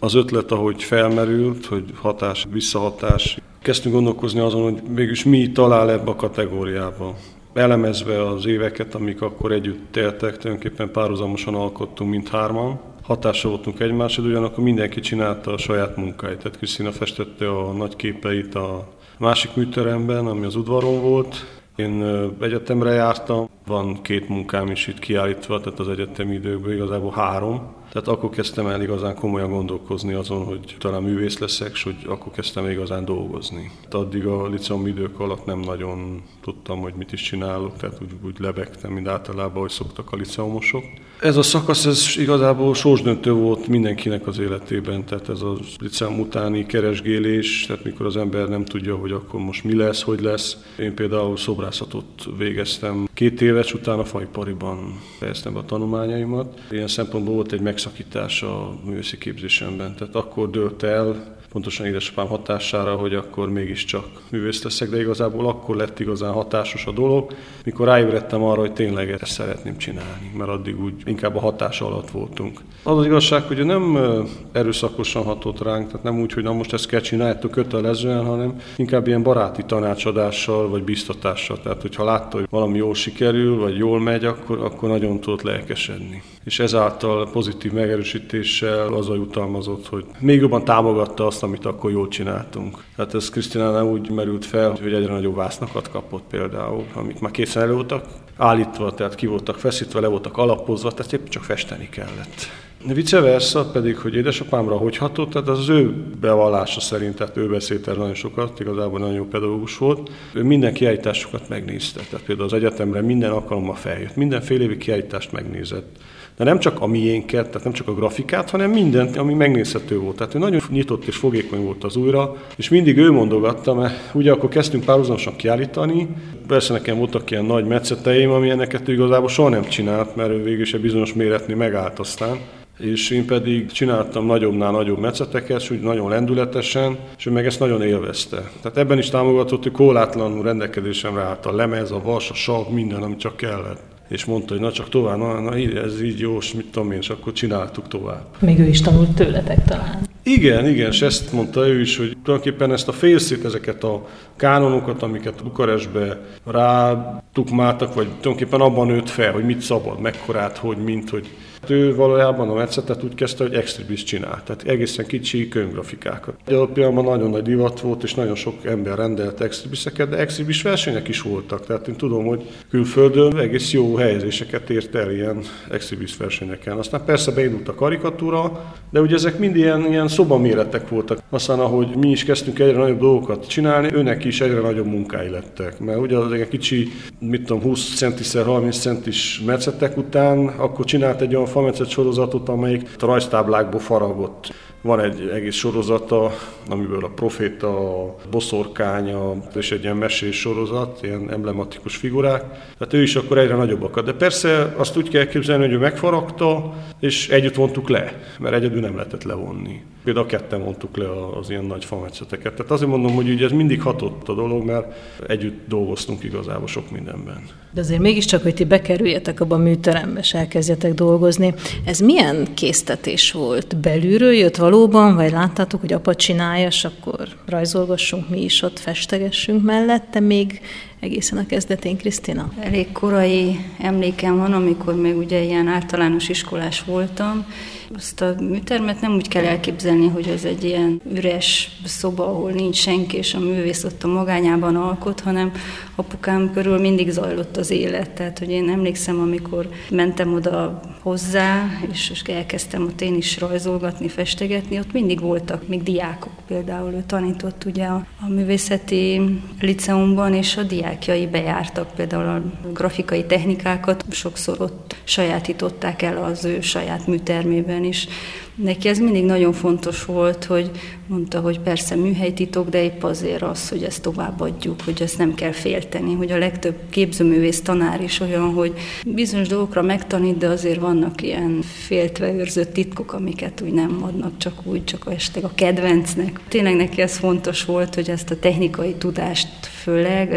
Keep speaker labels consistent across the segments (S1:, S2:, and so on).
S1: Az ötlet, ahogy felmerült, hogy hatás, visszahatás, kezdtünk gondolkozni azon, hogy mégis mi talál ebbe a kategóriába. Elemezve az éveket, amik akkor együtt éltek, tulajdonképpen párhuzamosan alkottunk mindhárman. Hatással voltunk egymásra, de ugyanakkor mindenki csinálta a saját munkáit. Tehát Krisztina festette a nagy képeit a másik műteremben, ami az udvaron volt. Én egyetemre jártam, van 2 munkám is itt kiállítva, tehát az egyetemi időkből igazából 3. Tehát akkor kezdtem el igazán komolyan gondolkozni azon, hogy talán művész leszek, és hogy akkor kezdtem el igazán dolgozni. Addig a liceum idők alatt nem nagyon tudtam, hogy mit is csinálok, tehát úgy lebegtem, mint általában, hogy szoktak a liceumosok. Ez a szakasz, ez igazából sorsdöntő volt mindenkinek az életében, tehát ez a liceum utáni keresgélés, tehát mikor az ember nem tudja, hogy akkor most mi lesz, hogy lesz. Én például szobrászatot végeztem 2 éves, utána faipariban fejeztem be a tanulmányaimat. Ilyen szempontból volt egy megszakítás a művészi képzésemben, tehát akkor dőlt el, pontosan édesapám hatására, hogy akkor mégiscsak művész leszek, de igazából akkor lett igazán hatásos a dolog, mikor ráébredtem arra, hogy tényleg ezt szeretném csinálni, mert addig úgy inkább a hatás alatt voltunk. Az igazság, hogy nem erőszakosan hatott ránk, tehát nem úgy, hogy na most ezt kell csináljátok kötelezően, hanem inkább ilyen baráti tanácsadással vagy biztatással. Tehát, hogyha látta, hogy valami jól sikerül, vagy jól megy, akkor nagyon tudott lelkesedni. És ezáltal pozitív megerősítéssel azzal jutalmazott, hogy még jobban támogatta azt, amit akkor jól csináltunk. Tehát ez Krisztinánál úgy merült fel, hogy egyre nagyobb vásznakat kapott például, amik már készen elő voltak állítva, tehát ki voltak feszítve, le voltak alapozva, tehát épp csak festeni kellett. Vice versa pedig, hogy édesapámra hogy hatott, tehát az ő bevallása szerint, tehát ő beszélt el nagyon sokat, igazából nagyon jó pedagógus volt. Ő minden kiállításokat megnézte, tehát például az egyetemre minden alkalommal feljött, minden fél évi kiállítást megnézett. De nem csak a miénket, tehát nem csak a grafikát, hanem mindent, ami megnézhető volt. Tehát ő nagyon nyitott és fogékony volt az újra, és mindig ő mondogatta, mert ugye akkor kezdtünk párhuzamosan kiállítani. Persze nekem voltak ilyen nagy metszeteim, amilyeneket ő igazából soha nem csinált, mert ő végül is egy bizonyos méretnél megállt aztán. És én pedig csináltam nagyobbnál nagyobb metszeteket, és úgy nagyon lendületesen, és ő meg ezt nagyon élvezte. Tehát ebben is támogatott, hogy korlátlanul rendelkezésemre állt a lemez, a vas, a sav, minden, ami csak kellett. És mondta, hogy na csak tovább, na ez így jó, mit tudom én, és akkor csináltuk tovább.
S2: Még ő is tanult tőletek talán.
S1: Igen, és ezt mondta ő is, hogy tulajdonképpen ezt a félszét, ezeket a kánonokat, amiket Bukarestbe rátukmáltak, vagy tulajdonképpen abban nőtt fel, hogy mit szabad, mekkorát, hogy mint, hogy ő valójában a metszetet úgy kezdte, hogy extribis csinált, tehát egészen kicsi könyvgrafikákat. Alapjában nagyon nagy divat volt, és nagyon sok ember rendelt extribiseket, de extribis versenyek is voltak. Tehát én tudom, hogy külföldön egész jó helyezéseket ért el ilyen extribis versenyeken. Aztán persze beindult a karikatúra, de ugye ezek mind ilyen szobaméretek voltak. Aztán, ahogy mi is kezdtünk egyre nagyobb dolgokat csinálni, őnek is egyre nagyobb munkái lettek. Mert ugye az egy kicsi, 20 centis 30 centis metszetek után, akkor csinált egy olyan fametszet sorozatot, amelyik a rajztáblákból faragott. Van egy egész sorozata, amiből a proféta, a boszorkánya, és egy ilyen mesés sorozat, ilyen emblematikus figurák. Tehát ő is akkor egyre nagyobbakat. De persze azt úgy kell képzelni, hogy ő megfaragta, és együtt vontuk le, mert egyedül nem lehetett levonni. Például 2 vontuk le az ilyen nagy fametszeteket. Tehát azért mondom, hogy ugye ez mindig hatott a dolog, mert együtt dolgoztunk igazából sok mindenben.
S2: De azért mégiscsak, hogy ti bekerüljetek abba a műterembe, és elkezdjetek dolgozni. Ez milyen késztetés volt? Belülről jött valóban, vagy láttátok, hogy apa csinálja, és akkor rajzolgassunk mi is ott, festegessünk mellette még egészen a kezdetén, Krisztina?
S3: Elég korai emlékem van, amikor még ugye ilyen általános iskolás voltam. Azt a műtermet nem úgy kell elképzelni, hogy az egy ilyen üres szoba, ahol nincs senki, és a művész ott a magányában alkot, hanem apukám körül mindig zajlott az élet. Tehát, hogy én emlékszem, amikor mentem oda hozzá, és elkezdtem ott én is rajzolgatni, festegetni, ott mindig voltak még diákok. Például ő tanított ugye a művészeti liceumban, és a diákjai bejártak például a grafikai technikákat, sokszor ott sajátították el az ő saját műtermében is. Neki ez mindig nagyon fontos volt, hogy mondta, hogy persze műhelytitok, de épp azért az, hogy ezt továbbadjuk, hogy ezt nem kell félteni, hogy a legtöbb képzőművész tanár is olyan, hogy bizonyos dolgokra megtanít, de azért vannak ilyen féltve őrzött titkok, amiket úgy nem adnak csak úgy, csak esetleg a kedvencnek. Tényleg neki ez fontos volt, hogy ezt a technikai tudást főleg, ezt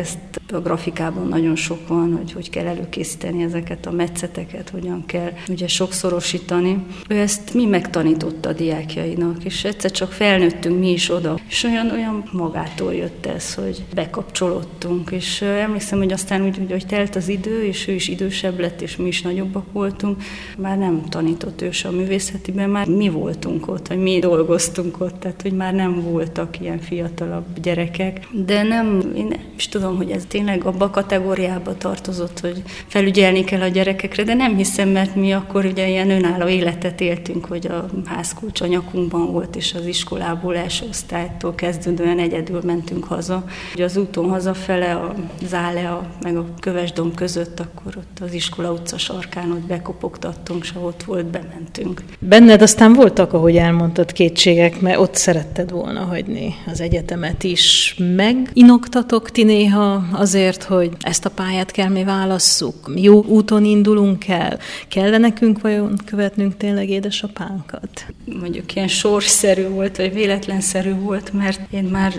S3: A grafikában nagyon sok van, hogy kell előkészíteni ezeket a metszeteket, hogyan kell ugye sokszorosítani. Ő ezt mi megtanította a diákjainak, és egyszer csak felnőttünk mi is oda. És olyan magától jött ez, hogy bekapcsolódtunk, és emlékszem, hogy aztán úgy, hogy telt az idő, és ő is idősebb lett, és mi is nagyobbak voltunk. Már nem tanított ő a művészetiben, már mi voltunk ott, vagy mi dolgoztunk ott, tehát hogy már nem voltak ilyen fiatalabb gyerekek. De én nem is tudom, hogy ez tényleg abba a kategóriába tartozott, hogy felügyelni kell a gyerekekre, de nem hiszem, mert mi akkor ugye ilyen önálló életet éltünk, hogy a házkulcs a nyakunkban volt, és az iskolából első osztálytól kezdődően egyedül mentünk haza. Ugye az úton hazafele, a Zálea meg a Kövesdomb között, akkor ott az iskola utca sarkán ott bekopogtattunk, és ott volt, bementünk.
S2: Benned aztán voltak, ahogy elmondtad, kétségek, mert ott szeretted volna hagyni az egyetemet is. Meginoktatok ti néha azért, hogy ezt a pályát kell mi válasszuk? Jó úton indulunk el? Kell nekünk vajon követnünk tényleg édesapánkat?
S3: Mondjuk ilyen sorsszerű volt, vagy véletlenszerű volt, mert én már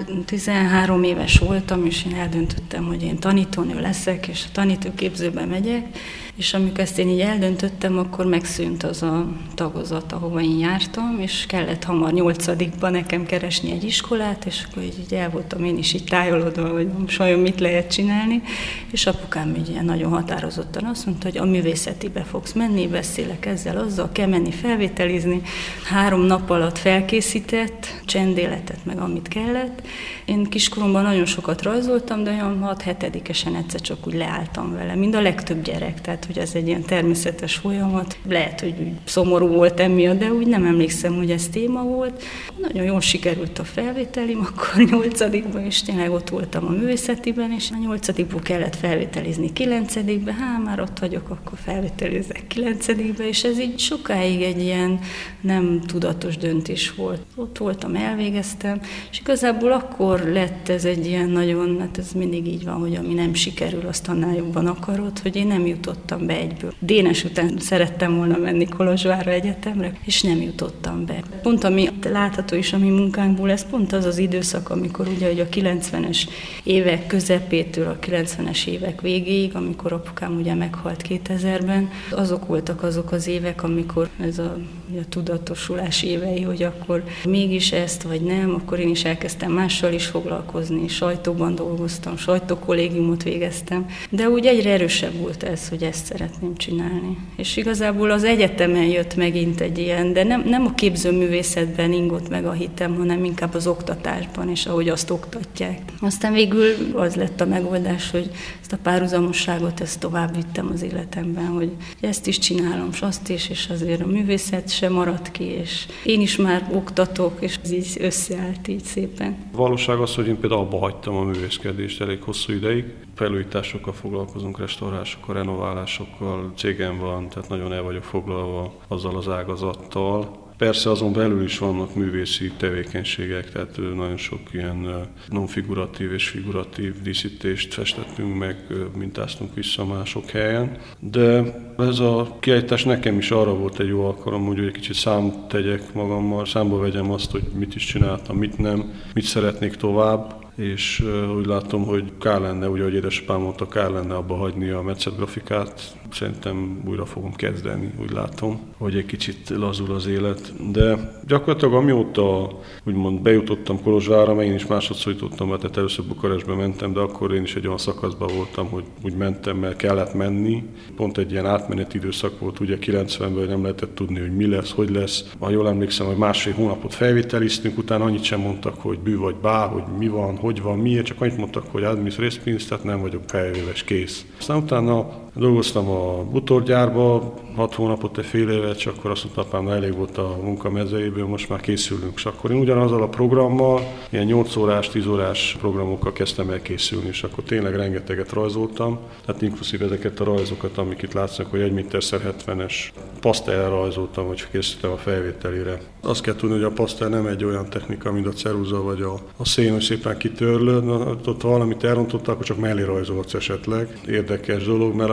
S3: 13 éves voltam, és én eldöntöttem, hogy én tanítónő leszek, és a tanítóképzőbe megyek, és amikor ezt én így eldöntöttem, akkor megszűnt az a tagozat, ahova én jártam, és kellett hamar 8-ban nekem keresni egy iskolát, és akkor így el voltam én is így tájolodva, hogy vajon mit lehet csinálni, és apukám így ilyen nagyon határozottan azt mondta, hogy a művészetibe fogsz menni, beszélek ezzel, azzal, kell menni felvételizni. 3 nap alatt felkészített, csendéletet meg amit kellett. Én kiskoromban nagyon sokat rajzoltam, de olyan 6-7-esen egyszer csak úgy leálltam vele, mind a legtöbb gyerek, tehát hogy ez egy ilyen természetes folyamat. Lehet, hogy szomorú volt emiatt, de úgy nem emlékszem, hogy ez téma volt. Nagyon jól sikerült a felvételim, akkor 8-ban, és tényleg ott voltam a művészetiben, és a 8-ból kellett felvételizni 9-be, már ott vagyok, akkor felvételizek 9-be, és ez így sokáig egy ilyen nem tudatos döntés volt. Ott voltam, elvégeztem, és igazából akkor lett ez egy ilyen nagyon, hát ez mindig így van, hogy ami nem sikerül, azt annál jobban akarod, hogy én nem jutottam be egyből. Dénes után szerettem volna menni Kolozsvárra egyetemre, és nem jutottam be. Pont ami látható is a mi munkánkból, ez pont az az időszak, amikor ugye hogy a 90-es évek közepétől a 90-es évek végéig, amikor apukám ugye meghalt 2000-ben, azok voltak azok az évek, amikor ez a tudatosulás évei, hogy akkor mégis ezt vagy nem, akkor én is elkezdtem mással is foglalkozni, sajtóban dolgoztam, sajtókollégiumot végeztem, de úgy egyre erősebb volt ez, hogy ezt szeretném csinálni. És igazából az egyetemen jött megint egy ilyen, de nem a képzőművészetben ingott meg a hitem, hanem inkább az oktatásban, és ahogy azt oktatják. Aztán végül az lett a megoldás, hogy ezt a párhuzamosságot ezt tovább vittem az életemben, hogy ezt is csinálom, és azt is, és azért a művészet sem maradt ki, és én is már oktatok, és ez így összeállt így szépen.
S1: Valóság az, hogy én például abba hagytam a művészkedést elég hosszú ideig. Felújításokkal foglalkozunk, restaurálásokkal, renoválásokkal, cégem van, tehát nagyon el vagyok foglalva azzal az ágazattal. Persze azon belül is vannak művészi tevékenységek, tehát nagyon sok ilyen non-figuratív és figuratív díszítést festettünk meg, mintáztunk vissza mások helyen. De ez a kiállítás nekem is arra volt egy jó alkalom, hogy egy kicsit számot tegyek magammal, számba vegyem azt, hogy mit is csináltam, mit nem, mit szeretnék tovább. És úgy látom, hogy kár lenne, ugye, ahogy édesapám mondta, kár lenne abba hagyni a metszetgrafikát. Szerintem újra fogom kezdeni, úgy látom, hogy egy kicsit lazul az élet. De gyakorlatilag amióta úgymond bejutottam Kolozsvárra, mert én is másodszor jutottam be, tehát először Bukarestbe mentem, de akkor én is egy olyan szakaszban voltam, hogy úgy mentem, mert kellett menni. Pont egy ilyen átmeneti időszak volt, ugye 90-ben nem lehetett tudni, hogy mi lesz, hogy lesz. Ha jól emlékszem, hogy 1,5 hónapot felvételiztünk, utána annyit sem mondtak, hogy bű vagy bá, hogy mi van, hogy van, miért, csak annyit mondtak, hogy admisz részpénz, tehát nem vagyok felvéves, kész. Aztán utána dolgoztam a bútorgyárba, 6 hónapot, egy fél évet, és akkor azt mondta, apám, elég volt a munka mezejéből, most már készülünk. És akkor én ugyanazzal a programmal, ilyen 8 órás, 10 órás programokkal kezdtem el készülni, és akkor tényleg rengeteget rajzoltam. Tehát inkluszív ezeket a rajzokat, amik itt látszanak, hogy 1 méter-70-es pasztellel rajzoltam, hogy készítettem a felvételére. Azt kell tudni, hogy a pasztell nem egy olyan technika, mint a ceruza vagy a szén, hogy szépen kitörlöd. Ott valamit elrontottak, akkor csak mellé rajzolhatsz esetleg. Érdekes dolog, mert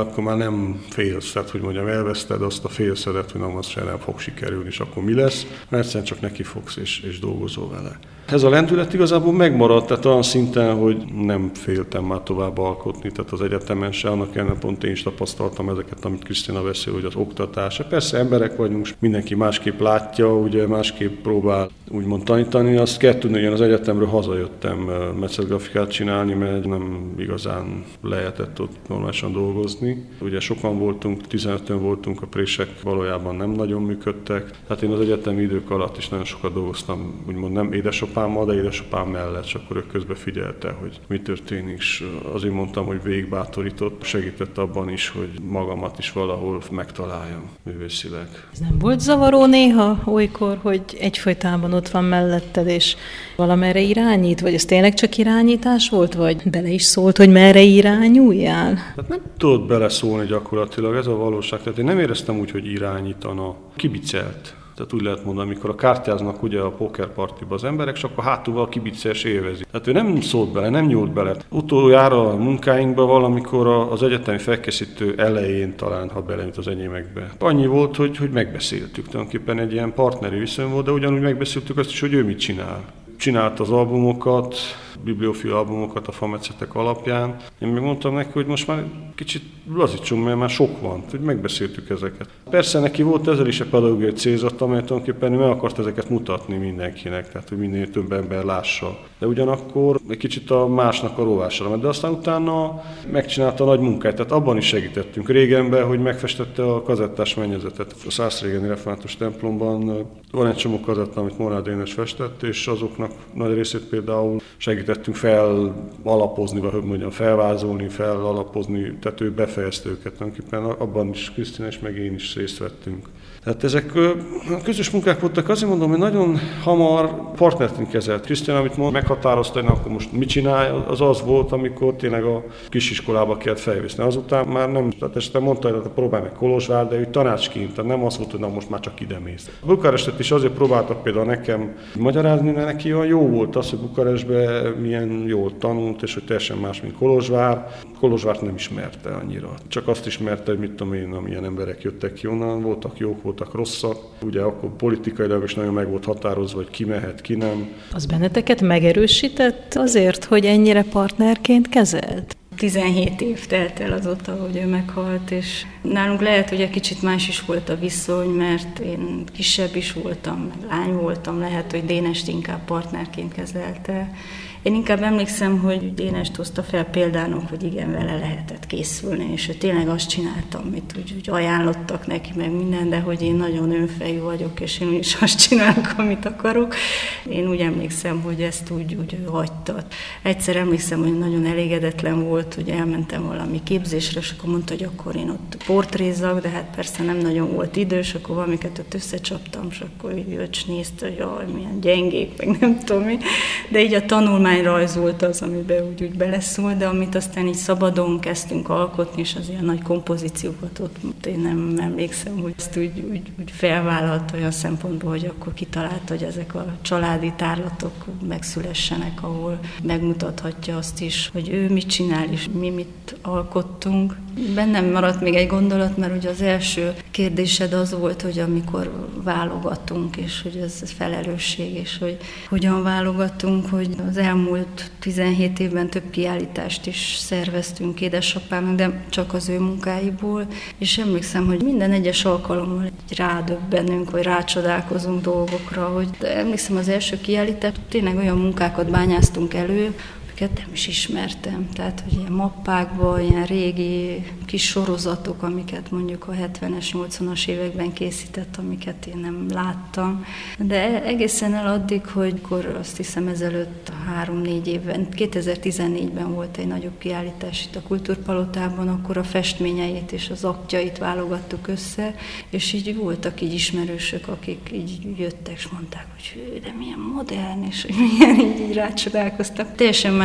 S1: akkor már nem félsz, tehát hogy mondjam, elveszted azt a félszedet, hogy az se nem fog sikerülni, és akkor mi lesz, mert egyszerűen csak neki fogsz és dolgozol vele. Ez a lendület igazából megmaradt, tehát olyan szinten, hogy nem féltem már tovább alkotni, tehát az egyetemen se, annak ellenére pont én is tapasztaltam ezeket, amit Krisztina beszél, hogy az oktatás. Persze emberek vagyunk, mindenki másképp látja, ugye másképp próbál úgymond tanítani. Azt kell tudni, hogy én az egyetemről hazajöttem metszetgrafikát csinálni, mert nem igazán lehetett ott normálisan dolgozni. Ugye sokan voltunk, 15-ön voltunk, a prések valójában nem nagyon működtek. Tehát én az egyetemi idők alatt is nagyon sokat dolgoztam, úgymond nem édesapámmal, de édesapám mellett, és akkor ő közben figyelte, hogy mi történik. És azért mondtam, hogy végigbátorított, segített abban is, hogy magamat is valahol megtaláljam művészileg.
S2: Ez nem volt zavaró néha olykor, hogy egyfolytában ott van melletted, és valamerre irányít? Vagy ez tényleg csak irányítás volt, vagy bele is szólt, hogy merre irányuljál?
S1: Tehát nem tudod beleszólni gyakorlatilag, ez a valóság. Tehát én nem éreztem úgy, hogy irányítana. Kibicelt. Tehát úgy lehet mondani, amikor a kártyáznak ugye a pókerpartiba az emberek, és akkor hátulval kibicel és élvezi. Tehát ő nem szólt bele, nem nyúlt bele. Utoljára a munkáinkban valamikor az egyetemi felkészítő elején talán, ha belenyúlt az enyémekbe. Annyi volt, hogy megbeszéltük. Tulajdonképpen egy ilyen partneri viszony volt, de ugyanúgy megbeszéltük azt is, hogy ő mit csinál. Csinált az albumokat, bibliofil albumokat a fametszetek alapján. Én még mondtam neki, hogy most már kicsit lazítsunk, mert már sok van, hogy megbeszéltük ezeket. Persze neki volt ezzel is egy pedagógiai célzat, amely tulajdonképpen meg akart ezeket mutatni mindenkinek, tehát hogy minél több ember lássa. De ugyanakkor egy kicsit a másnak a rovására ment, de aztán utána megcsinálta a nagy munkát, tehát abban is segítettünk régenben, hogy megfestette a kazettás mennyezetet. A Szászrégeni Református templomban van egy csomó kazetta, amit Morád Énes festett, és azoknak nagy részét például segítettünk felalapozni, vagy hogy mondjam, felvázolni, felalapozni, tehát ő befejezte őket tulajdonképpen, abban is Krisztina és meg én is részt vettünk. Tehát ezek közös munkák voltak, azért mondom, hogy nagyon hamar partnerként kezelt. Krisztina, amit mond, meghatározta, hogy akkor most mit csinálj, az volt, amikor tényleg a kisiskolába kellett felvészni. Azután már nem, tehát este mondta, hogy próbálj meg Kolozsvár, de ő tanácsként, tehát nem az volt, hogy na, most már csak ide mész. Bukarestet is azért próbáltak például nekem magyarázni, mert neki olyan jó volt az, hogy Bukarestben milyen jól tanult, és hogy teljesen más, mint Kolozsvár. Kolozsvárt nem ismerte annyira. Csak azt ismerte, hogy mit tudom én, amilyen emberek jöttek ki onnan, voltak jók, voltak rosszak. Ugye akkor politikailag is nagyon meg volt határozva, hogy ki mehet, ki nem.
S2: Az benneteket megerősített azért, hogy ennyire partnerként kezelt?
S3: 17 év telt el azóta, hogy ő meghalt, és nálunk lehet, hogy egy kicsit más is volt a viszony, mert én kisebb is voltam, meg lány voltam, lehet, hogy Dénest inkább partnerként kezelte. Én inkább emlékszem, hogy Dénest hozta fel példának, hogy igen, vele lehetett készülni, és tényleg azt csináltam, amit úgy ajánlottak neki, meg minden, de hogy én nagyon önfejű vagyok, és én is azt csinálok, amit akarok. Én úgy emlékszem, hogy ezt úgy hagyta. Egyszer emlékszem, hogy nagyon elégedetlen volt, hogy elmentem valami képzésre, és akkor mondta, hogy akkor én ott portrézzak, de hát persze nem nagyon volt idő, és akkor valamiket ott összecsaptam, és akkor Jöcs nézte, hogy jaj, milyen gyengék, meg nem tudom mi. De így a tanulmányrajz volt az, amiben úgy beleszól, de amit aztán így szabadon kezdtünk alkotni, és az ilyen nagy kompozíciókat ott én nem emlékszem, hogy ezt úgy felvállalt olyan szempontból, hogy akkor kitalálta, hogy ezek a családi tárlatok megszülessenek, ahol megmutathatja azt is, hogy ő mit csinál, és mi mit alkottunk. Bennem maradt még egy gondolat, mert ugye az első kérdésed az volt, hogy amikor válogatunk, és hogy ez felelősség, és hogy hogyan válogatunk, hogy az elmúlt 17 évben több kiállítást is szerveztünk édesapámnak, de csak az ő munkáiból, és emlékszem, hogy minden egyes alkalommal rádöbbenünk, vagy rácsodálkozunk dolgokra, hogy emlékszem az első kiállítás, tényleg olyan munkákat bányáztunk elő, amiket nem is ismertem. Tehát, hogy ilyen mappákban, ilyen régi kis sorozatok, amiket mondjuk a 70-es, 80-as években készített, amiket én nem láttam. De egészen el addig, hogy akkor azt hiszem ezelőtt 3-4 évben, 2014-ben volt egy nagyobb kiállítás itt a Kultúrpalotában, akkor a festményeit és az aktjait válogattuk össze, és így voltak így ismerősök, akik így jöttek, és mondták, hogy hű, de milyen modern, és hogy milyen így rácsodálkoztak. Teljesen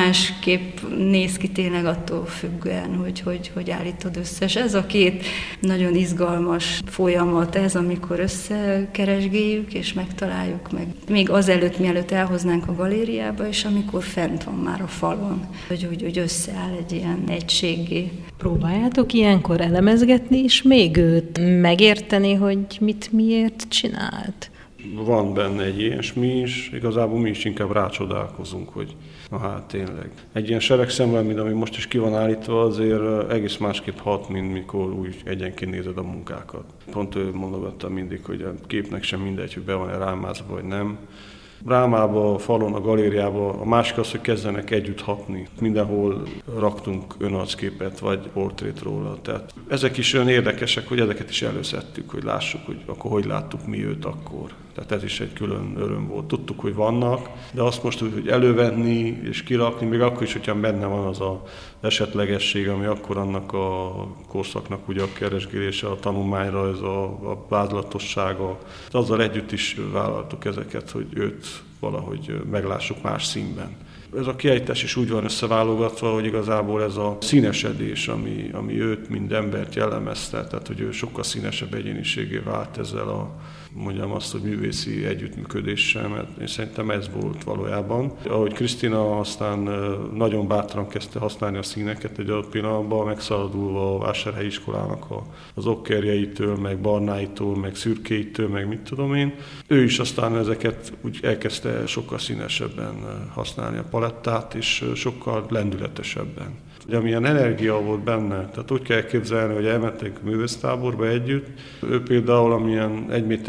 S3: másképp néz ki tényleg attól függően, hogy állítod össze. És ez a két nagyon izgalmas folyamat ez, amikor összekeresgéljük és megtaláljuk meg. Még azelőtt, mielőtt elhoznánk a galériába, és amikor fent van már a falon, hogy összeáll egy ilyen egységgé.
S2: Próbáljátok ilyenkor elemezgetni, és még őt megérteni, hogy mit miért csinált?
S1: Van benne egy ilyesmi is, igazából mi is inkább rácsodálkozunk, hogy na hát tényleg. Egy ilyen seregszemben, mint ami most is ki van állítva, azért egész másképp hat, mint mikor úgy egyenként nézed a munkákat. Pont ő mondogatta mindig, hogy a képnek sem mindegy, hogy be van-e rámázva, vagy nem. Rámába, a falon, a galériába, a másik az, hogy kezdenek együtt hatni. Mindenhol raktunk önarcképet, vagy portrét róla. Tehát ezek is olyan érdekesek, hogy ezeket is előszedtük, hogy lássuk, hogy akkor hogy láttuk mi őt akkor. Tehát ez is egy külön öröm volt. Tudtuk, hogy vannak, de azt most úgy, hogy elővenni és kirakni, még akkor is, hogyha benne van az az esetlegesség, ami akkor annak a korszaknak ugye a keresgélése, a tanulmányrajz, a vázlatossága. Azzal együtt is vállaltuk ezeket, hogy őt valahogy meglássuk más színben. Ez a kiállítás is úgy van összeválogatva, hogy igazából ez a színesedés, ami őt, mint embert jellemezte, tehát hogy ő sokkal színesebb egyéniségé vált ezzel mondjam azt, hogy művészi együttműködéssel, mert én szerintem ez volt valójában. Ahogy Krisztina aztán nagyon bátran kezdte használni a színeket egy adott pillanatban, megszaladulva a Vásárhelyi iskolának az okkerjeitől, meg barnáitól, meg szürkéitől, meg mit tudom én. Ő is aztán ezeket úgy elkezdte sokkal színesebben használni a palettát, és sokkal lendületesebben. Ugye amilyen energia volt benne, tehát úgy kell képzelni, hogy elmentek művésztáborba együtt. Ő például amilyen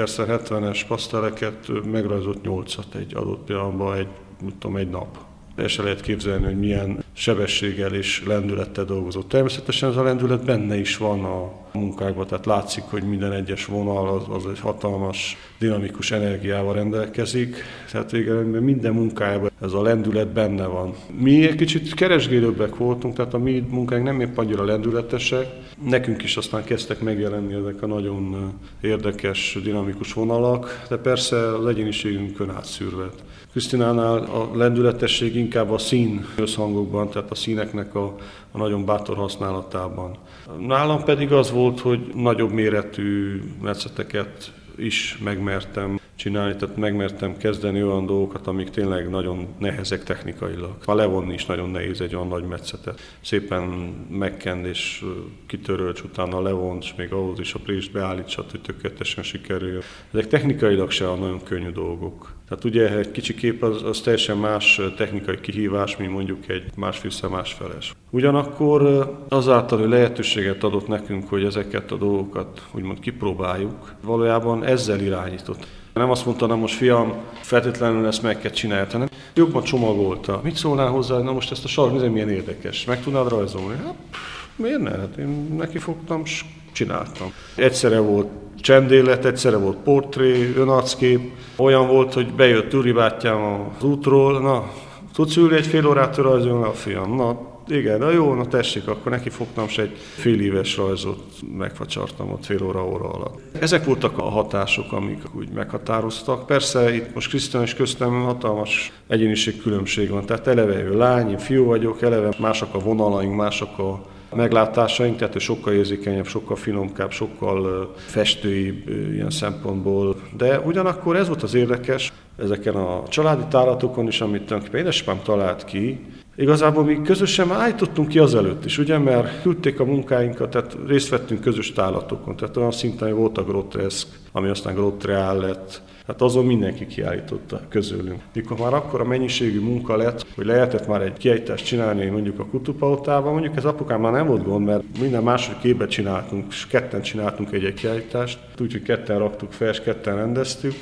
S1: 1,70 m paszteleket megrajzolt 8-at egy adott pillanatban, egy nap. El se lehet képzelni, hogy milyen sebességgel és lendülettel dolgozott. Természetesen ez a lendület benne is van a munkákban, tehát látszik, hogy minden egyes vonal az egy hatalmas, dinamikus energiával rendelkezik. Tehát végül minden munkájában ez a lendület benne van. Mi egy kicsit keresgélőbbek voltunk, tehát a mi munkánk nem épp annyira lendületesek. Nekünk is aztán kezdtek megjelenni ezek a nagyon érdekes, dinamikus vonalak, de persze az egyéniségünkön átszűrvet. Krisztinánál a lendületesség inkább a szín összhangokban, tehát a színeknek a nagyon bátor használatában. Nálam pedig az volt, hogy nagyobb méretű metszeteket is megmertem csinálni, tehát megmertem kezdeni olyan dolgokat, amik tényleg nagyon nehezek technikailag. A levonni is nagyon nehéz egy olyan nagy metszetet. Szépen megkend és kitörölts, utána levont, és még ahhoz is a prést beállítsat, hogy tökéletesen sikerül. Ezek technikailag se nagyon könnyű dolgok. Tehát ugye egy kicsi kép az teljesen más technikai kihívás, mint mondjuk egy másfélszer másfeles. Ugyanakkor azáltal, hogy lehetőséget adott nekünk, hogy ezeket a dolgokat úgymond kipróbáljuk, valójában ezzel irányított. Nem azt mondta, na most fiam, feltétlenül ezt meg kell csinálni, hanem jobban csomagolta. Mit szólnál hozzá, na most ezt a sark, nézem, milyen érdekes, meg tudnád rajzolni? Hát, miért ne? Hát én neki fogtam, és csináltam. Egyszerre volt csendélet, egyszerre volt portré, önarckép. Olyan volt, hogy bejött Uri bátyám az útról, na, tudsz ülni egy fél órát rajzolni a fiam? Na, igen, de jó, na tessék, akkor neki fogtam, és egy fél éves rajzot megfacsartam ott fél óra alatt. Ezek voltak a hatások, amik úgy meghatároztak. Persze itt most Krisztina és köztem hatalmas egyéniség különbség van, tehát eleve ő lány, én fiú vagyok, eleve mások a vonalaink, mások a meglátásaink, tehát ő sokkal érzékenyebb, sokkal finomkább, sokkal festőibb ilyen szempontból. De ugyanakkor ez volt az érdekes, ezeken a családi tálatokon is, amit tulajdonképpen édesapám talált ki, igazából mi közösen már állítottunk ki azelőtt is, ugye, mert küldték a munkáinkat, tehát részt vettünk közös tálatokon, tehát olyan szinten, hogy volt a groteszk, ami aztán grotreál lett, hát azon mindenki kiállította közülünk. Mikor már akkor a mennyiségű munka lett, hogy lehetett már egy kiállítást csinálni mondjuk a Kutupalotában, mondjuk ez apukámmal nem volt gond, mert minden második évben csináltunk, és ketten csináltunk egy kiállítást, úgyhogy ketten raktuk fel, és ketten rendeztük.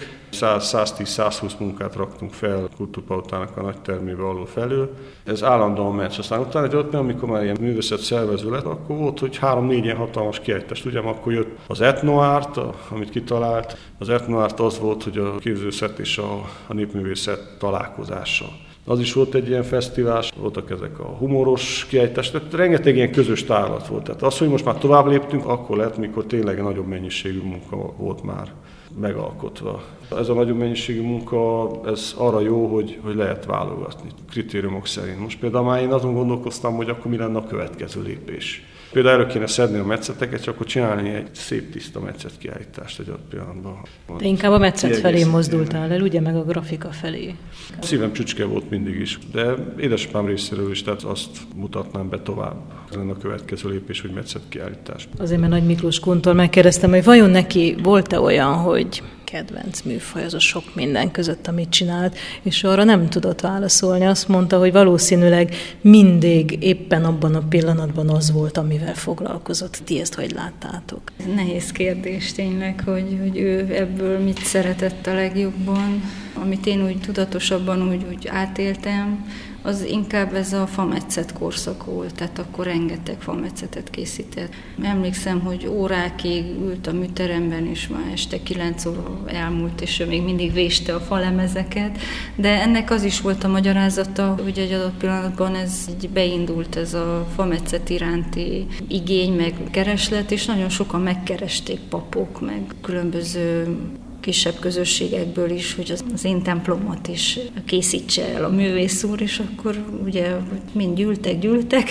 S1: 110-120 munkát raktunk fel Kutupalotának a nagy termébe alul felül. Ez állandóan ment. Aztán utána egy ott, amikor már ilyen művészet szervező lett, akkor volt, hogy 3-4 ilyen hatalmas kiállítást. Ugye akkor jött az etnoárt, amit kitalált. Az etnoárt az volt, hogy a képzőszet és a népművészet találkozása. Az is volt egy ilyen fesztivál, voltak ezek a humoros kiállítások, tehát rengeteg ilyen közös tárlat volt. Tehát az, hogy most már tovább léptünk, akkor lett, mikor tényleg nagyobb mennyiségű munka volt már. megalkotva. Ez a nagyobb mennyiségű munka, ez arra jó, hogy lehet válogatni kritériumok szerint. Most például már én azon gondolkoztam, hogy akkor mi lenne a következő lépés. Például erről kéne szedni a metszeteket, és akkor csinálni egy szép tiszta metszet kiállítást egy adott pillanatban.
S2: De inkább a metszet felé mozdultál el, ugye, meg a grafika felé.
S1: Szívem csücske volt mindig is, de édesapám részéről is, tehát azt mutatnám be tovább. Ez lenne a következő lépés, hogy metszet kiállítás.
S2: Azért, mert Nagy Miklós Kuntól megkérdeztem, hogy vajon neki volt-e olyan, hogy kedvenc műfaj az a sok minden között, amit csinált, és arra nem tudott válaszolni. Azt mondta, hogy valószínűleg mindig éppen abban a pillanatban az volt, amivel foglalkozott. Ti ezt hogy láttátok?
S3: Nehéz kérdés tényleg, hogy ő ebből mit szeretett a legjobban. Amit én úgy tudatosabban úgy átéltem, az inkább ez a fametszet korszak volt, tehát akkor rengeteg fametszetet készített. Emlékszem, hogy órákig ült a műteremben, és már este 9 óra elmúlt, és ő még mindig véste a falemezeket, de ennek az is volt a magyarázata, hogy egy adott pillanatban ez így beindult, ez a fametszet iránti igény, meg kereslet, és nagyon sokan megkeresték, papok, meg különböző kisebb közösségekből is, hogy az én templomat is készítse el a művész úr, és akkor ugye mind gyűltek,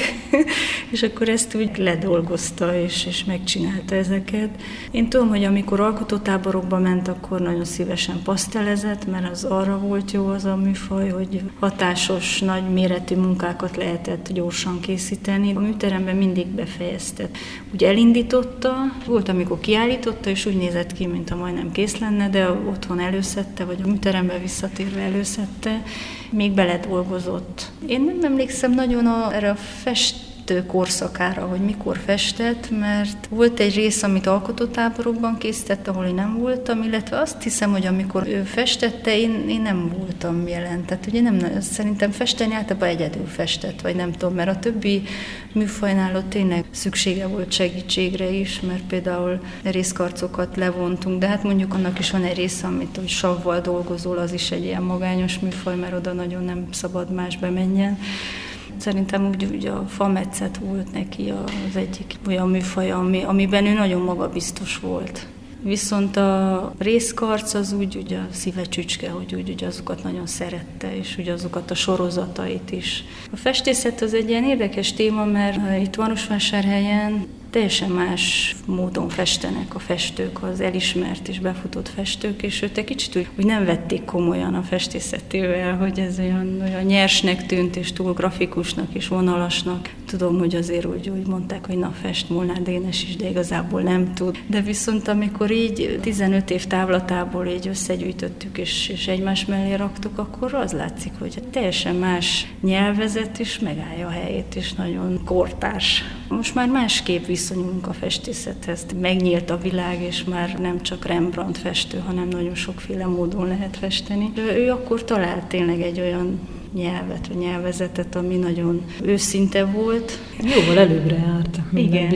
S3: és akkor ezt úgy ledolgozta, és megcsinálta ezeket. Én tudom, hogy amikor alkotótáborokba ment, akkor nagyon szívesen pasztelezett, mert az arra volt jó az a műfaj, hogy hatásos, nagy méretű munkákat lehetett gyorsan készíteni. A műteremben mindig befejezte. Úgy elindította, volt, amikor kiállította, és úgy nézett ki, mintha majdnem kész lenne, de otthon előszedte, vagy a műterembe visszatérve előszedte, még beledolgozott. Én nem emlékszem nagyon erre a festő korszakára, hogy mikor festett, mert volt egy rész, amit alkotótáborokban készített, ahol én nem voltam, illetve azt hiszem, hogy amikor ő festette, én nem voltam jelen. Tehát ugye szerintem festeni általában egyedül festett, vagy nem tudom, mert a többi műfajnál ott tényleg szüksége volt segítségre is, mert például részkarcokat levontunk, de hát mondjuk annak is van egy része, amit hogy savval dolgozol, az is egy ilyen magányos műfaj, mert oda nagyon nem szabad más bemenjen. Szerintem úgy a fametszet volt neki az egyik olyan műfaj, amiben ő nagyon magabiztos volt. Viszont a részkarc az úgy a szíve csücske, hogy úgy azokat nagyon szerette, és úgy azokat a sorozatait is. A festészet az egy ilyen érdekes téma, mert itt Marosvásárhelyen teljesen más módon festenek a festők, az elismert és befutott festők, és őt egy kicsit úgy nem vették komolyan a festészetével, hogy ez olyan nyersnek tűnt, és túl grafikusnak és vonalasnak. Tudom, hogy azért úgy mondták, hogy na fest Molnár Dénes is, de igazából nem tud. De viszont amikor így 15 év távlatából így összegyűjtöttük és egymás mellé raktuk, akkor az látszik, hogy teljesen más nyelvezet is megállja a helyét, és nagyon kortárs. Most már másképp viszonyulunk a festészethez. Megnyílt a világ, és már nem csak Rembrandt festő, hanem nagyon sokféle módon lehet festeni. Ő akkor talált tényleg egy olyan nyelvet, vagy nyelvezetet, ami nagyon őszinte volt.
S2: Jóval előbbre járt.
S3: Igen,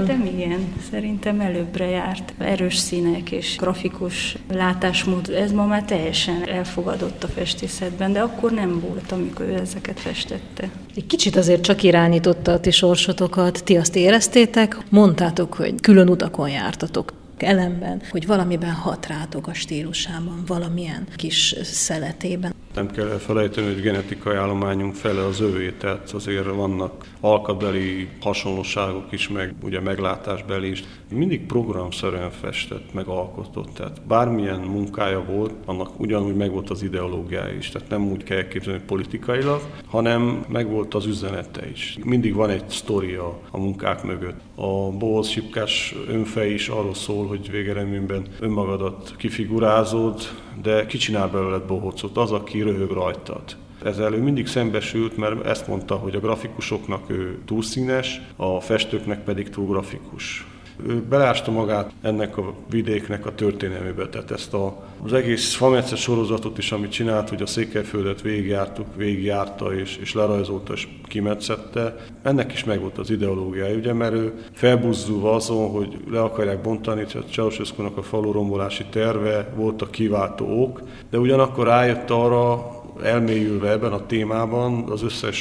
S3: szerintem előbbre járt. Erős színek és grafikus látásmód, ez ma már teljesen elfogadott a festészetben, de akkor nem volt, amikor ő ezeket festette.
S2: Egy kicsit azért csak irányította a ti sorsotokat, ti azt éreztétek, mondtátok, hogy külön utakon jártatok Elemben, hogy valamiben hat rátok a stílusában, valamilyen kis szeletében.
S1: Nem kell elfelejteni, hogy genetikai állományunk fele az övé, tehát azért vannak alkatbeli hasonlóságok is, meg ugye meglátásbeli is. Mindig programszerűen festett, meg alkotott, tehát bármilyen munkája volt, annak ugyanúgy megvolt az ideológiája is, tehát nem úgy kell elképzelni politikailag, hanem megvolt az üzenete is. Mindig van egy sztoria a munkák mögött. A Bohóc Sipkás önfej is arról szól, hogy végeredményben önmagadat kifigurázod, de ki csinál belőle bohócot? Az, aki röhög rajtad. Ezzel ő mindig szembesült, mert ezt mondta, hogy a grafikusoknak ő túl színes, a festőknek pedig túl grafikus. Ő belásta magát ennek a vidéknek a történelmébe, tehát ezt az egész fametszet sorozatot is, amit csinált, hogy a Székelyföldet végigjárta és lerajzolta és kimetszette. Ennek is megvolt az ideológiája, ugye, mert ő felbuzdulva azon, hogy le akarják bontani, tehát Ceausescu-nak a falurombolási terve volt a kiváltó ok, de ugyanakkor rájött arra, elmélyülve ebben a témában, az összes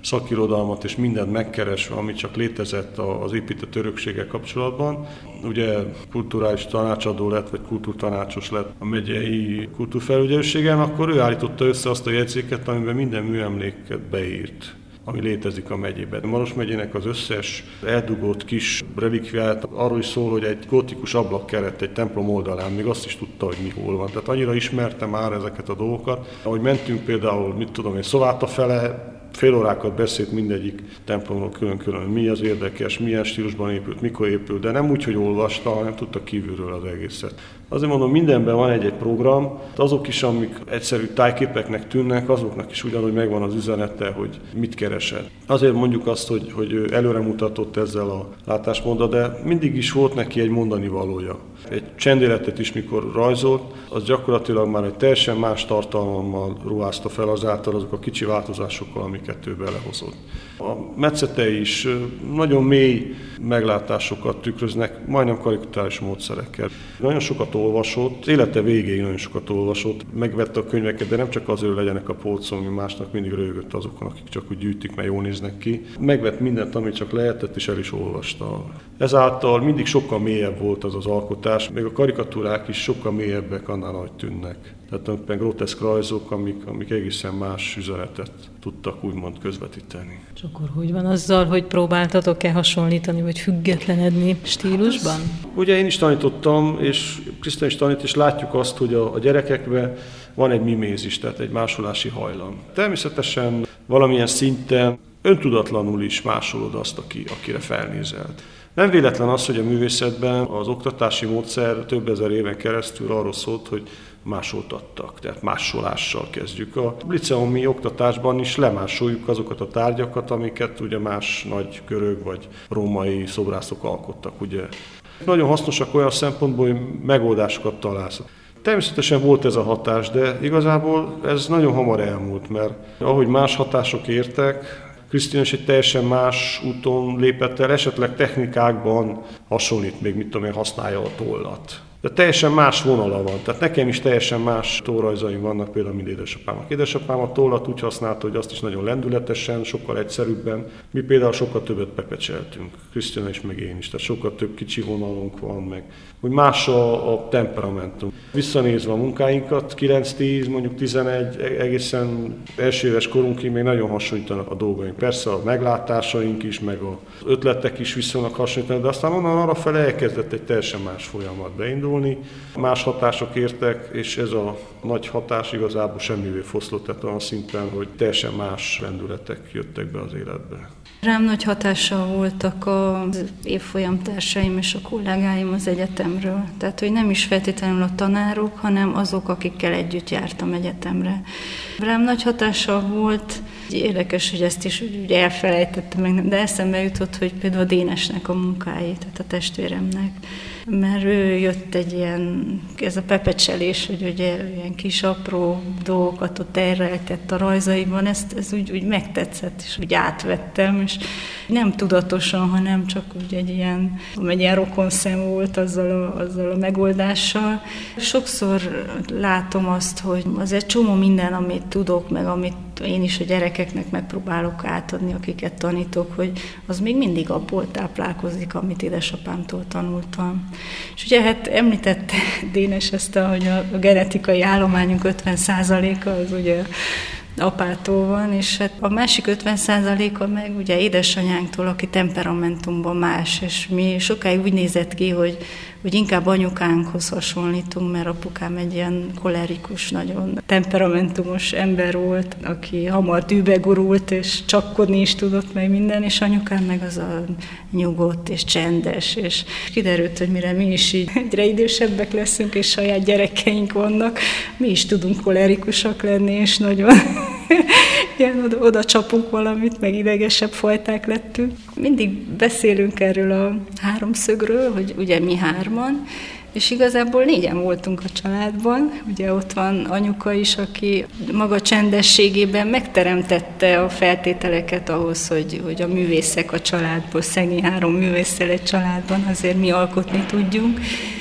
S1: szakirodalmat és mindent megkeresve, ami csak létezett az épített örökséggel kapcsolatban. Ugye kulturális tanácsadó lett, vagy kultúrtanácsos lett a megyei kultúrfelügyelőségen, akkor ő állította össze azt a jegyzéket, amiben minden műemléket beírt, ami létezik a megyében. Maros megyének az összes eldugott kis relikviáját arról is szól, hogy egy gótikus ablakkeret egy templom oldalán, még azt is tudta, hogy mi hol van. Tehát annyira ismerte már ezeket a dolgokat. Ahogy mentünk például, Szováta fele, fél órákat beszélt mindegyik templomról külön-külön, mi az érdekes, milyen stílusban épült, mikor épült, de nem úgy, hogy olvasta, hanem tudta kívülről az egészet. Azért mondom, mindenben van egy program, azok is, amik egyszerű tájképeknek tűnnek, azoknak is ugyanúgy megvan az üzenete, hogy mit keresed. Azért mondjuk azt, hogy ő előremutatott ezzel a látásmóddal, de mindig is volt neki egy mondani valója. Egy csendéletet is, mikor rajzolt, az gyakorlatilag már egy teljesen más tartalommal ruházta fel azáltal azok a kicsi változásokkal, amiket ő belehozott. A metszetei is nagyon mély meglátásokat tükröznek, majdnem karikaturális módszerekkel. Nagyon sokat olvasott, élete végéig nagyon sokat olvasott, megvette a könyveket, de nem csak azért, hogy legyenek a polcon, ami másnak mindig röhögött azokon, akik csak úgy gyűjtik, mert jól néznek ki. Megvett mindent, amit csak lehetett, és el is olvasta. Ezáltal mindig sokkal mélyebb volt az alkotás, még a karikatúrák is sokkal mélyebbek annál, ahogy tűnnek. Tehát tulajdonképpen groteszk rajzok, amik egészen más üzenetet tudtak úgymond közvetíteni.
S2: És akkor hogy van azzal, hogy próbáltatok-e hasonlítani, vagy függetlenedni stílusban?
S1: Ugye én is tanítottam, és Krisztina is tanít, és látjuk azt, hogy a gyerekekben van egy mimézis, tehát egy másolási hajlam. Természetesen valamilyen szinten öntudatlanul is másolod azt, akire felnézel. Nem véletlen az, hogy a művészetben az oktatási módszer több ezer éven keresztül arról szólt, hogy másoltattak, tehát másolással kezdjük. A liceumi oktatásban is lemásoljuk azokat a tárgyakat, amiket ugye más nagy görög vagy római szobrászok alkottak. Ugye. Nagyon hasznosak olyan szempontból, hogy megoldásokat találsz. Természetesen volt ez a hatás, de igazából ez nagyon hamar elmúlt, mert ahogy más hatások értek, Krisztina is egy teljesen más úton lépett el, esetleg technikákban hasonlít, még használja a tollat. De teljesen más vonala van, tehát nekem is teljesen más tollrajzaim vannak, például mint édesapámnak. Édesapám a tollat úgy használta, hogy azt is nagyon lendületesen, sokkal egyszerűbben. Mi például sokkal többet pepecseltünk, Krisztina is, meg én is, tehát sokkal több kicsi vonalunk van, meg hogy más a temperamentum. Visszanézve a munkáinkat, 9-10, mondjuk 11, egészen első éves korunkig még nagyon hasonlítanak a dolgaink. Persze a meglátásaink is, meg az ötletek is viszonylag hasonlítanak, de aztán onnan arrafele elkezdett egy teljesen más folyamat beindulni. Más hatások értek, és ez a nagy hatás igazából semmivé foszlott, tehát olyan szinten, hogy teljesen más rendületek jöttek be az életbe.
S3: Rám nagy hatással voltak az évfolyamtársaim és a kollégáim az egyetemről. Tehát, hogy nem is feltétlenül a tanárok, hanem azok, akikkel együtt jártam egyetemre. Rám nagy hatással volt, érdekes, hogy ezt is úgy elfelejtettem meg, de eszembe jutott, hogy például a Dénesnek a munkái, tehát a testvéremnek. Mert ő jött egy ilyen, ez a pepecselés, hogy ugye ilyen kis apró dolgokat ott elrejtett a rajzaiban, ez úgy megtetszett, és úgy átvettem, és nem tudatosan, hanem csak úgy egy ilyen rokonszem volt azzal a megoldással. Sokszor látom azt, hogy az egy csomó minden, amit tudok, meg amit én is a gyerekeknek megpróbálok átadni, akiket tanítok, hogy az még mindig abból táplálkozik, amit édesapámtól tanultam. És ugye hát említette Dénes ezt, hogy a genetikai állományunk 50%-a az ugye apától van, és hát a másik 50%-a meg ugye édesanyánktól, aki temperamentumban más, és mi sokáig úgy nézett ki, hogy inkább anyukánkhoz hasonlítunk, mert apukám egy ilyen kolerikus, nagyon temperamentumos ember volt, aki hamar tűbe gurult, és csapkodni is tudott meg minden, és anyukám meg az a nyugodt és csendes, és kiderült, hogy mire mi is így egyre idősebbek leszünk, és saját gyerekeink vannak, mi is tudunk kolerikusak lenni, és nagyon ilyen oda csapunk valamit, meg idegesebb fajták lettünk. Mindig beszélünk erről a háromszögről, hogy ugye mi hárman, és igazából 4-en voltunk a családban. Ugye ott van anyuka is, aki maga csendességében megteremtette a feltételeket ahhoz, hogy a művészek a családból, szegény 3 művésszel egy családban azért mi alkotni tudjunk.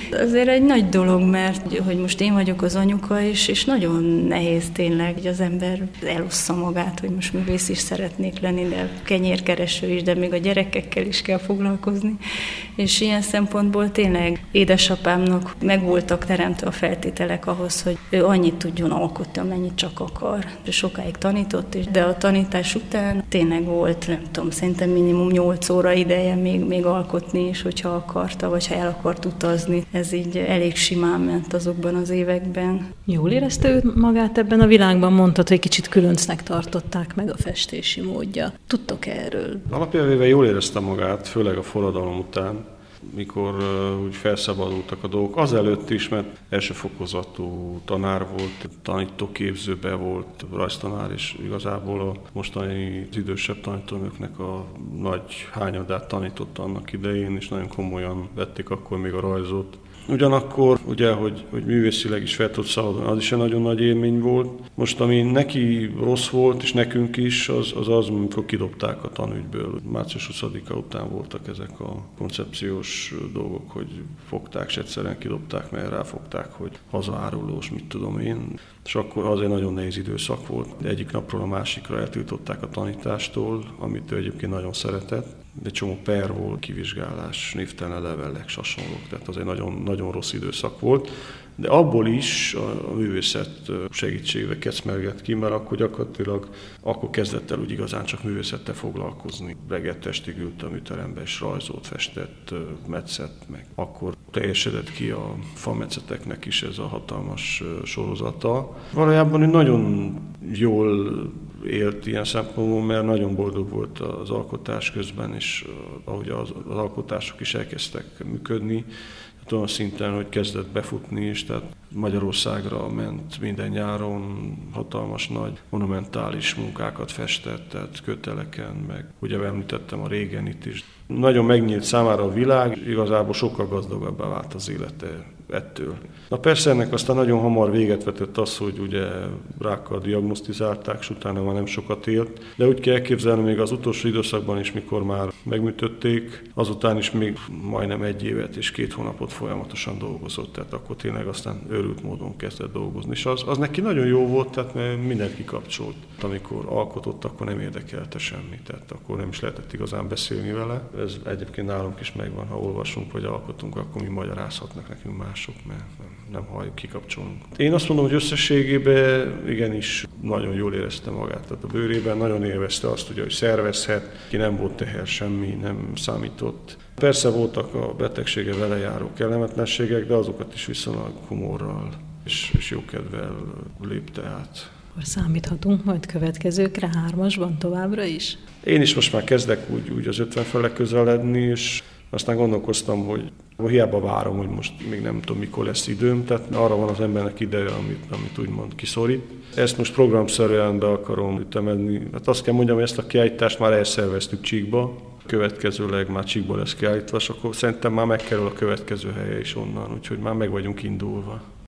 S3: Azért egy nagy dolog, mert hogy most én vagyok az anyuka, és nagyon nehéz tényleg, hogy az ember elossza magát, hogy most művész is szeretnék lenni, de kenyérkereső is, de még a gyerekekkel is kell foglalkozni. És ilyen szempontból tényleg édesapámnak meg voltak teremtve a feltételek ahhoz, hogy ő annyit tudjon alkotni, amennyit csak akar. Sokáig tanított, de a tanítás után tényleg volt, nem tudom, szerintem minimum 8 óra ideje még alkotni is, hogyha akarta, vagy ha el akart utazni. Ez így elég simán ment azokban az években.
S2: Jól érezte ő magát ebben a világban? Mondtad, hogy kicsit különcnek tartották meg a festési módja. Tudtok erről?
S1: Alapjávéve jól érezte magát, főleg a forradalom után, mikor úgy felszabadultak a dolgok. Azelőtt is, mert elsőfokozatú tanár volt, tanítóképzőbe volt, rajztanár, és igazából a mostani idősebb tanítónőknek a nagy hányadát tanította annak idején, és nagyon komolyan vették akkor még a rajzot. Ugyanakkor, ugye, hogy művészileg is fel tud szabadulni, az is egy nagyon nagy élmény volt. Most, ami neki rossz volt, és nekünk is, az, amikor kidobták a tanügyből. Március 20-a után voltak ezek a koncepciós dolgok, hogy fogták, és egyszerűen kidobták, mert ráfogták, hogy hazaárulós, mit tudom én. És akkor az egy nagyon nehéz időszak volt. Egyik napról a másikra eltiltották a tanítástól, amit ő egyébként nagyon szeretett. Egy csomó per volt, kivizsgálás, névtelen levelek, hasonlók, tehát az egy nagyon, nagyon rossz időszak volt. De abból is a művészet segítségével kecmelgett ki, mert akkor gyakorlatilag kezdett el úgy igazán csak művészettel foglalkozni. Reggelt estig ült a műterembe, és rajzolt, festett, metszett meg. Akkor teljesedett ki a fametszeteknek is ez a hatalmas sorozata. Valójában nagyon jól élt ilyen szempontból, mert nagyon boldog volt az alkotás közben, és ahogy az alkotások is elkezdtek működni, olyan szinten, hogy kezdett befutni is, tehát Magyarországra ment minden nyáron, hatalmas nagy monumentális munkákat festett, tehát köteleken, meg ugye említettem a Régenit is. Nagyon megnyílt számára a világ, igazából sokkal gazdagabbá vált az élete ettől. Na persze ennek aztán nagyon hamar véget vetett az, hogy ugye rákkal diagnosztizálták, és utána már nem sokat élt. De úgy kell elképzelni még az utolsó időszakban is, mikor már megműtötték, azután is még majdnem 1 évet és 2 hónapot folyamatosan dolgozott, tehát akkor tényleg aztán őrült módon kezdett dolgozni. És az neki nagyon jó volt, tehát mert mindent kikapcsolt. Amikor alkotott, akkor nem érdekelte semmi, tehát akkor nem is lehetett igazán beszélni vele. Ez egyébként nálunk is megvan, ha olvasunk vagy alkotunk, akkor mi magyarázhatnak nekünk mások, mert nem halljuk, kikapcsolunk. Én azt mondom, hogy összességében igenis nagyon jól érezte magát, tehát a bőrében nagyon élvezte azt, ugye, hogy szervezhet, ki nem volt teher semmi, nem számított. Persze voltak a betegsége vele járó kellemetlenségek, de azokat is viszonylag humorral és jókedvel lépte át.
S2: Akkor számíthatunk majd következőkre 3-asban továbbra is?
S1: Én is most már kezdek úgy az 50 fele közeledni, és aztán gondolkoztam, hogy hiába várom, hogy most még nem tudom, mikor lesz időm, tehát arra van az embernek ideje, amit úgymond kiszorít. Ezt most programszerűen be akarom ütemedni. Hát azt kell mondjam, hogy ezt a kiállítást már elszerveztük Csíkba, következőleg már Csíkba lesz kiállítva, és akkor szerintem már megkerül a következő helye is onnan, úgyhogy már meg vagyunk indulva.